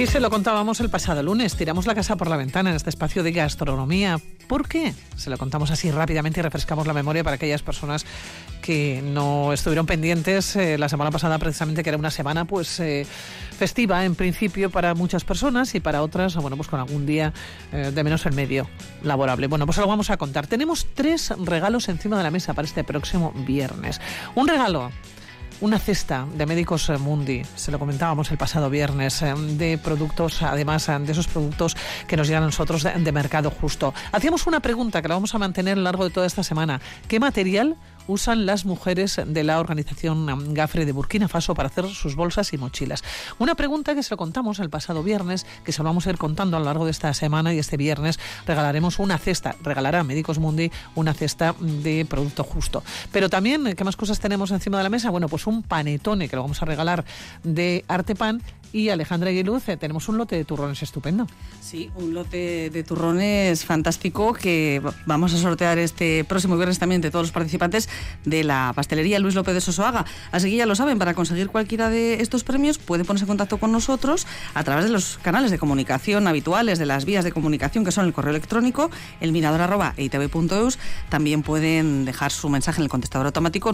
Y se lo contábamos el pasado lunes, tiramos la casa por la ventana en este espacio de gastronomía. ¿Por qué? Se lo contamos así rápidamente y refrescamos la memoria para aquellas personas que no estuvieron pendientes la semana pasada, precisamente, que era una semana festiva en principio para muchas personas y para otras, bueno, pues con algún día de menos en medio laborable. Bueno, pues lo vamos a contar. Tenemos 3 regalos encima de la mesa para este próximo viernes. Un regalo, una cesta de Médicos Mundi, se lo comentábamos el pasado viernes, de productos, además de esos productos que nos llegan a nosotros de Mercado Justo. Hacíamos una pregunta que la vamos a mantener a lo largo de toda esta semana. ¿Qué material usan las mujeres de la organización Gafre de Burkina Faso para hacer sus bolsas y mochilas? Una pregunta que se lo contamos el pasado viernes, que se lo vamos a ir contando a lo largo de esta semana, y este viernes regalaremos una cesta, regalará Médicos Mundi una cesta de Producto Justo. Pero también, ¿qué más cosas tenemos encima de la mesa? Bueno, pues un panetone que lo vamos a regalar de Artepan. Y Alejandra Aguiluz, tenemos un lote de turrones estupendo. Sí, un lote de turrones fantástico que vamos a sortear este próximo viernes también de todos los participantes de la pastelería Luis López de Sosoaga. Así que ya lo saben, para conseguir cualquiera de estos premios pueden ponerse en contacto con nosotros a través de los canales de comunicación habituales, de las vías de comunicación que son el correo electrónico, elmirador@eitv.eus. También pueden dejar su mensaje en el contestador automático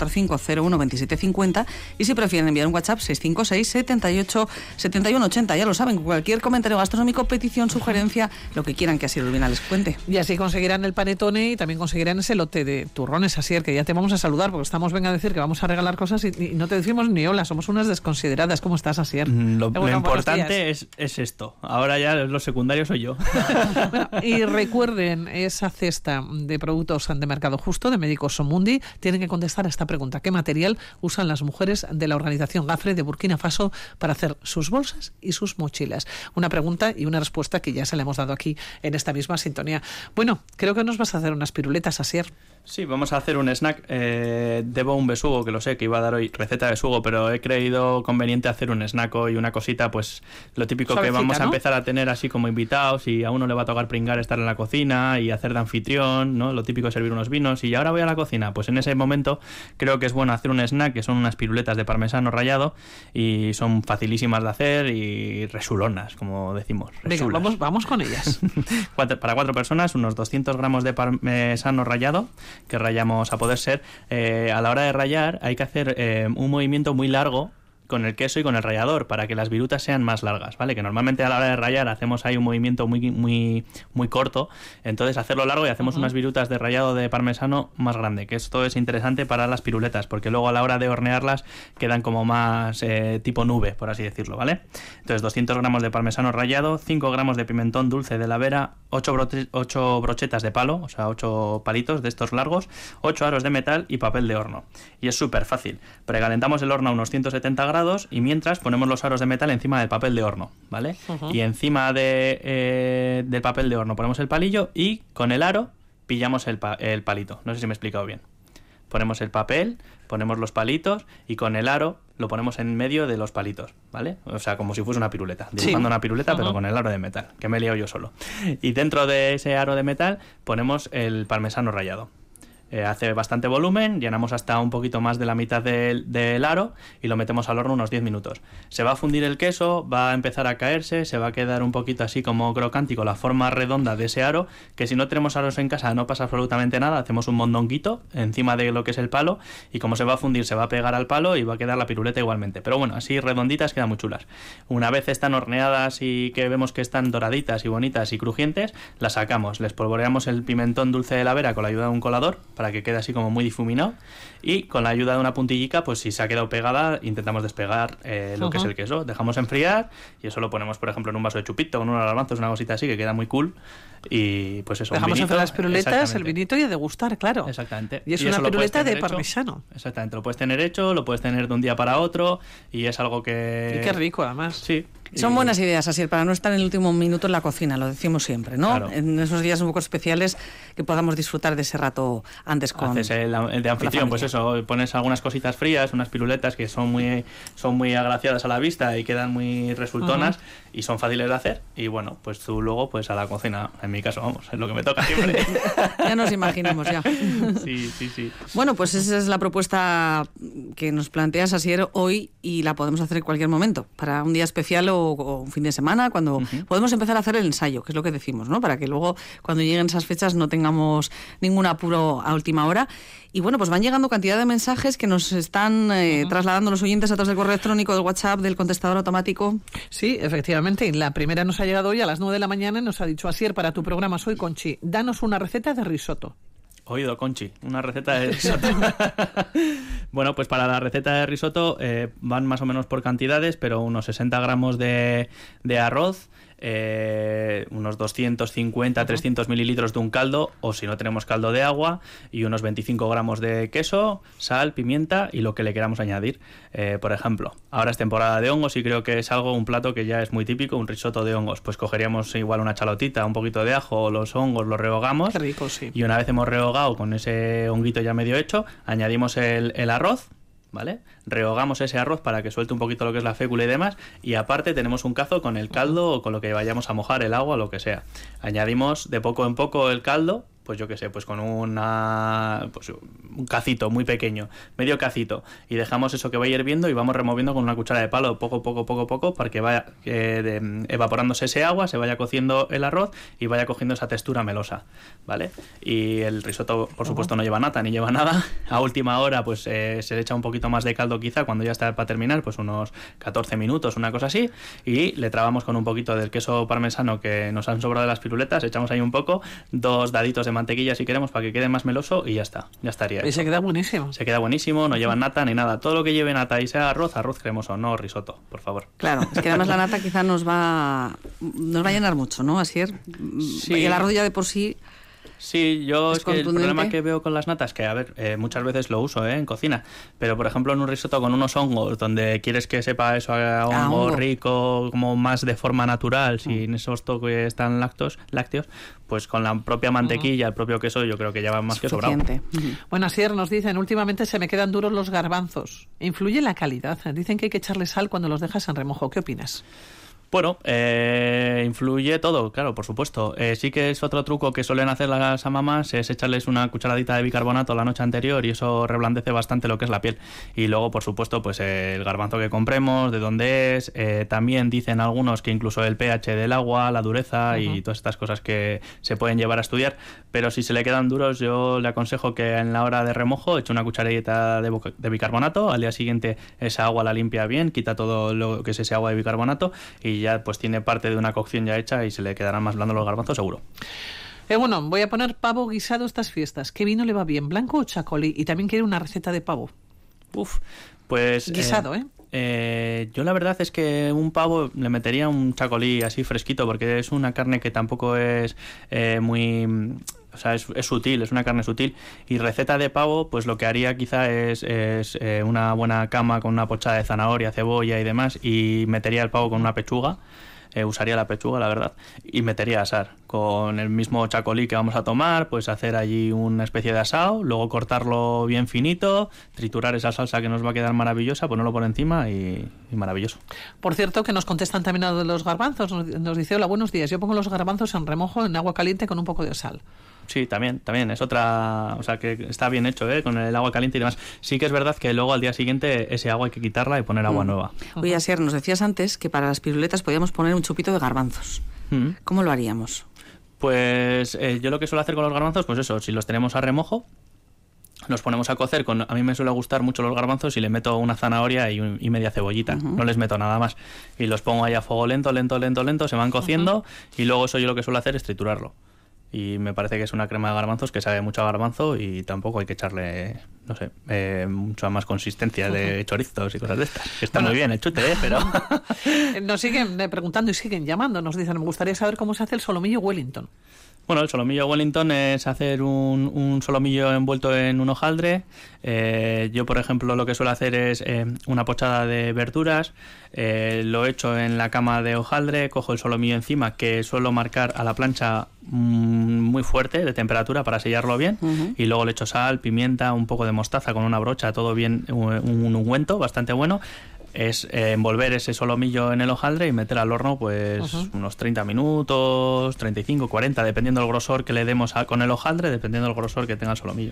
945012750 y si prefieren enviar un WhatsApp 656 78 71 80. Ya lo saben, cualquier comentario gastronómico, petición, sugerencia, lo que quieran que así Urbina les cuente. Y así conseguirán el panetone y también conseguirán ese lote de turrones, Asier, que ya te vamos a saludar porque estamos, venga a decir que vamos a regalar cosas y no te decimos ni hola, somos unas desconsideradas. ¿Cómo estás, Asier? Lo importante es esto. Ahora ya lo secundario soy yo. Bueno, y recuerden, esa cesta de productos de Mercado Justo, de Médicos Mundi, tienen que contestar a esta pregunta: ¿qué material usan las mujeres de la organización Gafre de Burkina Faso para hacer sus bolsas y sus mochilas? Una pregunta y una respuesta que ya se le hemos dado aquí en esta misma sintonía. Bueno, creo que nos vas a hacer unas piruletas, Asier. Sí, vamos a hacer un snack. Debo un besugo, que lo sé, que iba a dar hoy receta de besugo, pero he creído conveniente hacer un snack hoy, una cosita, pues lo típico suavecita, que vamos a empezar a tener así como invitados, y a uno le va a tocar pringar estar en la cocina y hacer de anfitrión, ¿no? Lo típico es servir unos vinos y ahora voy a la cocina. Pues en ese momento creo que es bueno hacer un snack, que son unas piruletas de parmesano rallado, y son facilísimas de hacer y resulonas, como decimos. Venga, vamos con ellas. Para 4 personas, unos 200 gramos de parmesano rallado, que rallamos a poder ser. A la hora de rallar hay que hacer un movimiento muy largo con el queso y con el rallador para que las virutas sean más largas, ¿vale? Que normalmente a la hora de rallar hacemos ahí un movimiento muy corto, entonces hacerlo largo y hacemos unas virutas de rallado de parmesano más grande, que esto es interesante para las piruletas, porque luego a la hora de hornearlas quedan como más tipo nube, por así decirlo, ¿vale? Entonces 200 gramos de parmesano rallado, 5 gramos de pimentón dulce de la Vera, 8 brochetas de palo, o sea 8 palitos de estos largos, 8 aros de metal y papel de horno. Y es súper fácil. Precalentamos el horno a unos 170 grados y mientras ponemos los aros de metal encima del papel de horno, ¿vale? Y encima del papel de horno ponemos el palillo y con el aro pillamos el palito. No sé si me he explicado bien. Ponemos el papel, ponemos los palitos y con el aro lo ponemos en medio de los palitos, ¿vale? O sea, como si fuese una piruleta, dibujando una piruleta, pero con el aro de metal, que me he liado yo solo. Y dentro de ese aro de metal ponemos el parmesano rallado. Hace bastante volumen, llenamos hasta un poquito más de la mitad del aro y lo metemos al horno unos 10 minutos. Se va a fundir el queso, va a empezar a caerse, se va a quedar un poquito así como crocante y con la forma redonda de ese aro, que si no tenemos aros en casa no pasa absolutamente nada, hacemos un mondonguito encima de lo que es el palo y como se va a fundir se va a pegar al palo y va a quedar la piruleta igualmente. Pero bueno, así redonditas quedan muy chulas. Una vez están horneadas y que vemos que están doraditas y bonitas y crujientes, las sacamos, les polvoreamos el pimentón dulce de la Vera con la ayuda de un colador, para que quede así como muy difuminado, y con la ayuda de una puntillica, pues si se ha quedado pegada, intentamos despegar lo que es el queso. Dejamos enfriar y eso lo ponemos, por ejemplo, en un vaso de chupito con unos garbanzos, una cosita así que queda muy cool. Y pues eso, dejamos enfriar las piruletas, el vinito y a degustar, claro. Exactamente. Y es una piruleta de parmesano. Exactamente, lo puedes tener hecho, lo puedes tener de un día para otro y es algo que... Y qué rico, además. Sí. Son buenas ideas, así para no estar en el último minuto en la cocina, lo decimos siempre, ¿no? Claro. En esos días un poco especiales que podamos disfrutar de ese rato antes con... Haces el de anfitrión, pues eso, pones algunas cositas frías, unas piruletas que son muy agraciadas a la vista y quedan muy resultonas y son fáciles de hacer y bueno, pues tú luego pues a la cocina, en mi caso, vamos, es lo que me toca siempre. Ya nos imaginamos, ya. Sí. Bueno, pues esa es la propuesta que nos planteas, Asier, hoy y la podemos hacer en cualquier momento, para un día especial o un fin de semana, cuando podemos empezar a hacer el ensayo, que es lo que decimos, ¿no? Para que luego, cuando lleguen esas fechas, no tengamos ningún apuro a última hora. Y bueno, pues van llegando cantidad de mensajes que nos están trasladando los oyentes a través del correo electrónico, del WhatsApp, del contestador automático. Sí, efectivamente. Y la primera nos ha llegado hoy a las 9 de la mañana y nos ha dicho: Asier, para tu programa Soy Conchi, danos una receta de risotto. Oído, Conchi, una receta de risotto. Bueno, pues para la receta de risotto van más o menos por cantidades, pero unos 60 gramos de arroz, unos 250, 300 mililitros de un caldo, o si no tenemos caldo, de agua, y unos 25 gramos de queso, sal, pimienta y lo que le queramos añadir. Por ejemplo, ahora es temporada de hongos y creo que es un plato que ya es muy típico, un risotto de hongos. Pues cogeríamos igual una chalotita, un poquito de ajo, los hongos los rehogamos. Qué rico, sí. Y una vez hemos rehogado con ese honguito ya medio hecho, añadimos el arroz, ¿vale? Rehogamos ese arroz para que suelte un poquito lo que es la fécula y demás, y aparte tenemos un cazo con el caldo o con lo que vayamos a mojar, el agua, lo que sea. Añadimos de poco en poco el caldo, pues yo qué sé, pues con un cacito muy pequeño, medio cacito, y dejamos eso que vaya hirviendo y vamos removiendo con una cuchara de palo poco a poco para que vaya evaporándose ese agua, se vaya cociendo el arroz y vaya cogiendo esa textura melosa, ¿vale? Y el risotto, por supuesto, no lleva nata ni lleva nada. A última hora pues se le echa un poquito más de caldo quizá cuando ya está para terminar, pues unos 14 minutos, una cosa así, y le trabamos con un poquito del queso parmesano que nos han sobrado de las piruletas, echamos ahí un poco, 2 daditos de mantequilla si queremos para que quede más meloso y ya está, ya estaría. Y se queda buenísimo. Se queda buenísimo, no lleva nata ni nada. Todo lo que lleve nata y sea arroz cremoso, no risotto, por favor. Claro, es que además la nata quizá nos va a llenar mucho, ¿no, Asier? Sí. Y el arroz ya de por sí... Sí, yo es que el problema que veo con las natas, que a ver, muchas veces lo uso en cocina, pero por ejemplo en un risotto con unos hongos, donde quieres que sepa eso a hongo rico, como más de forma natural, sin esos toques tan lácteos, pues con la propia mantequilla, el propio queso, yo creo que ya va más que sobrado. Bueno, Asier, nos dicen, últimamente se me quedan duros los garbanzos. ¿Influye la calidad? Dicen que hay que echarle sal cuando los dejas en remojo. ¿Qué opinas? Bueno, influye todo, claro, por supuesto. Sí que es otro truco que suelen hacer las mamás, es echarles una cucharadita de bicarbonato la noche anterior y eso reblandece bastante lo que es la piel. Y luego, por supuesto, pues el garbanzo que compremos, de dónde es. También dicen algunos que incluso el pH del agua, la dureza y todas estas cosas que se pueden llevar a estudiar. Pero si se le quedan duros, yo le aconsejo que en la hora de remojo eche una cucharadita de bicarbonato. Al día siguiente esa agua la limpia bien, quita todo lo que es ese agua de bicarbonato y ya pues tiene parte de una cocción ya hecha y se le quedarán más blandos los garbanzos seguro. Bueno, voy a poner pavo guisado estas fiestas. ¿Qué vino le va bien, blanco o chacolí? Y también quiero una receta de pavo. Pues... Guisado, yo la verdad es que un pavo le metería un chacolí así fresquito, porque es una carne que tampoco es muy... O sea, es sutil, es una carne sutil. Y receta de pavo, pues lo que haría quizá es una buena cama con una pochada de zanahoria, cebolla y demás, y metería el pavo con una pechuga. Usaría la pechuga, la verdad, y metería asar con el mismo chacolí que vamos a tomar, pues hacer allí una especie de asado, luego cortarlo bien finito, triturar esa salsa que nos va a quedar maravillosa, ponerlo por encima y maravilloso. Por cierto, que nos contestan también a lo de los garbanzos, nos dice: hola, buenos días, yo pongo los garbanzos en remojo en agua caliente con un poco de sal. Sí, también es otra, o sea, que está bien hecho, con el agua caliente y demás. Sí que es verdad que luego al día siguiente ese agua hay que quitarla y poner agua nueva. Oye, Asier, nos decías antes que para las piruletas podíamos poner un chupito de garbanzos. ¿Cómo lo haríamos? Pues yo lo que suelo hacer con los garbanzos, pues eso, si los tenemos a remojo, los ponemos a cocer. A mí me suele gustar mucho los garbanzos y le meto una zanahoria y media cebollita. No les meto nada más. Y los pongo ahí a fuego lento, se van cociendo y luego eso yo lo que suelo hacer es triturarlo. Y me parece que es una crema de garbanzos que sabe mucho a garbanzo y tampoco hay que echarle, no sé, mucha más consistencia de chorizos y cosas de estas. Que está muy bien el chute, pero... Nos siguen preguntando y siguen llamando. Nos dicen: me gustaría saber cómo se hace el solomillo Wellington. Bueno, el solomillo Wellington es hacer un solomillo envuelto en un hojaldre. Yo, por ejemplo, lo que suelo hacer es una pochada de verduras, lo echo en la cama de hojaldre, cojo el solomillo encima, que suelo marcar a la plancha muy fuerte de temperatura para sellarlo bien, y luego le echo sal, pimienta, un poco de mostaza con una brocha, todo bien, un ungüento bastante bueno. Es envolver ese solomillo en el hojaldre y meter al horno pues unos 30 minutos, 35, 40, dependiendo del grosor que le demos con el hojaldre, dependiendo del grosor que tenga el solomillo.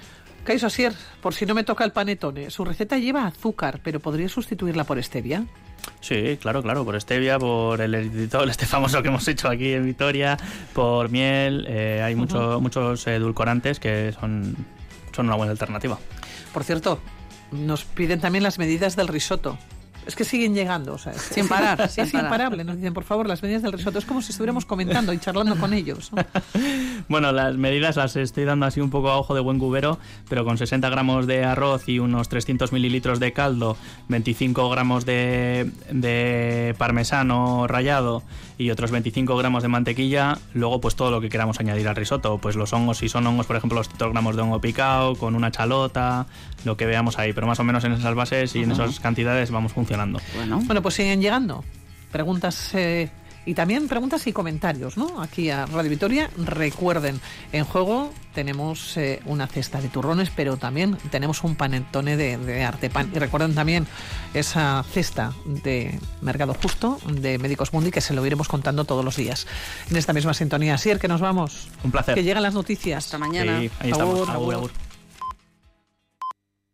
Kaiso Asier, por si no me toca el panetone, su receta lleva azúcar, pero ¿podría sustituirla por stevia? Sí, claro, por stevia, por el eritritol, este famoso que hemos hecho aquí en Vitoria, por miel, hay muchos edulcorantes que son una buena alternativa. Por cierto, nos piden también las medidas del risotto. Es que siguen llegando, o sea, sin parar. Es imparable. Nos dicen, por favor, las medidas del risotto. Es como si estuviéramos comentando y charlando con ellos, ¿no? Bueno, las medidas las estoy dando así un poco a ojo de buen cubero, pero con 60 gramos de arroz y unos 300 mililitros de caldo, 25 gramos de parmesano rallado y otros 25 gramos de mantequilla. Luego, pues todo lo que queramos añadir al risotto. Pues los hongos, si son hongos, por ejemplo, los 100 gramos de hongo picado, con una chalota, lo que veamos ahí. Pero más o menos en esas bases y en esas cantidades vamos funcionando. Bueno, pues siguen llegando preguntas y también preguntas y comentarios, ¿no? Aquí a Radio Vitoria. Recuerden, en juego tenemos una cesta de turrones, pero también tenemos un panettone de Artepan. Y recuerden también esa cesta de Mercado Justo, de Médicos Mundi, que se lo iremos contando todos los días. En esta misma sintonía. Asier, que nos vamos. Un placer. Que llegan las noticias. Hasta mañana. Sí, ahí estamos. Agur.